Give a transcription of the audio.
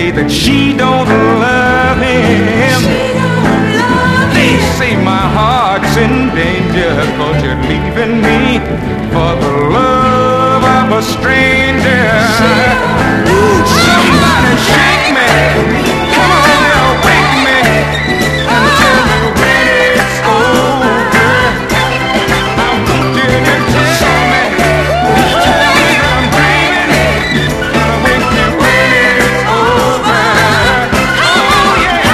say that she don't love him. Please say my heart's in danger, 'cause you're leaving me for the love of a stranger.